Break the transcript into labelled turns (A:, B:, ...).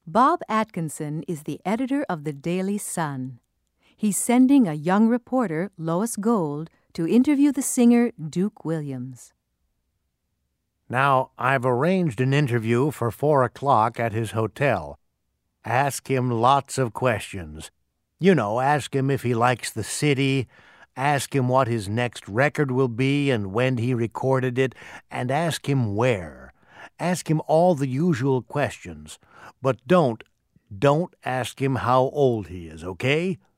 A: Bob Atkinson is the editor of the Daily Sun. He's sending a young reporter, Lois Gold, to interview the singer Duke Williams.
B: Now, I've arranged an interview for 4 o'clock at his hotel. Ask him lots of questions. You know, ask him if he likes the city, ask him what his next record will be and when he recorded it, and ask him where. Ask him all the usual questions, but don't ask him how old he is, okay?